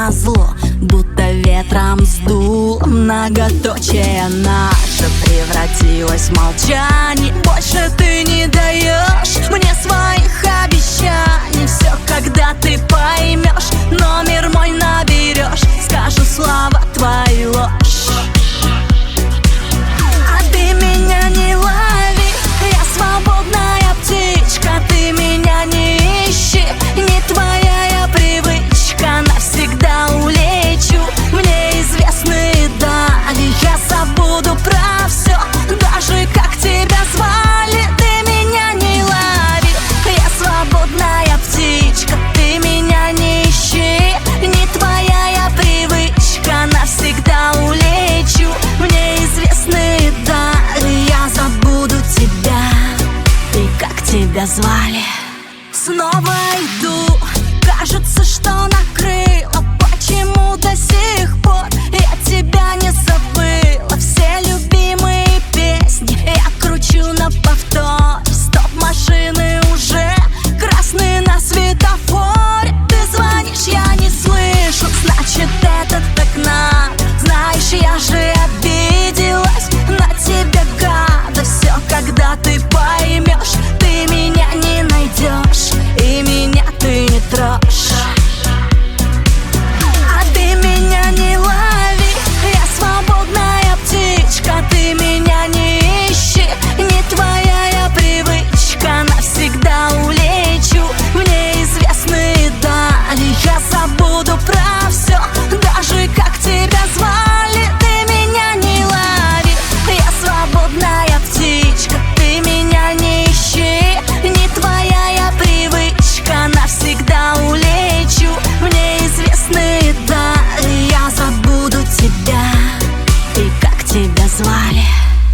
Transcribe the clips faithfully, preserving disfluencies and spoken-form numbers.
назло, будто ветром сдул. Многоточие наше превратилось в молчание. Больше ты не даешь мне своих обещаний. Все, когда ты поймешь, номер мой наберешь, скажу слова твои ложь. А ты меня не лови, я свободная птичка. Ты меня не ищи, не твоя я привычка. Навсегда улечу в неизвестные дали. Я забуду про все, даже как тебя звали. Ты меня не лови, я свободная птичка. Ты меня не ищи, не твоя я привычка. Навсегда улечу в неизвестные дали. Я забуду тебя и как тебя звали. Снова иду, кажется, что накрыло. Почему до сих пор я тебя не забыла? Все любимые песни я кручу на повтор. Стоп, машины уже красные на светофоре. Ты звонишь, я не слышу, значит это так надо. Знаешь, я же обиделась на тебя, гада. Все, когда ты поймешь, ты меня не найдешь, и меня ты не трожь. А ты меня не лови, я свободная птичка. Ты меня не ищи, не твоя я привычка. Навсегда улечу в неизвестные дали. Я забуду про все, даже как тебя звали. Ты меня не лови, я свободная птичка. Ты меня не ищи, не твоя я привычка. Навсегда улечу в неизвестные дали. Я забуду тебя и как тебя звали.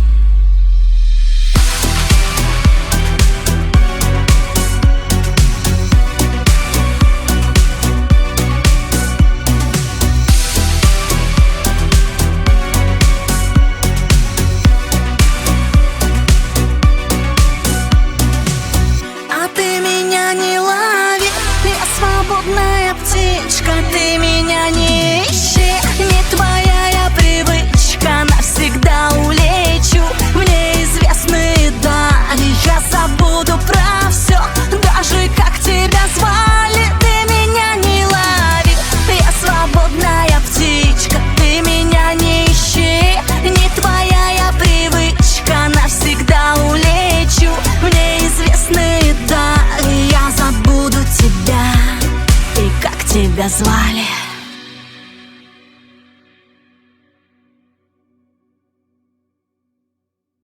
А ты меня не лови, я свободная птичка. Ты меня не ищи, не твоя я привычка. Навсегда улечу в неизвестные дали. Я забуду про все, даже как тебя звали. Ты меня не лови, я свободная птичка. Ты меня не ищи, не твоя я привычка. Навсегда улечу в неизвестные дали. Я забуду тебя и как тебя звали.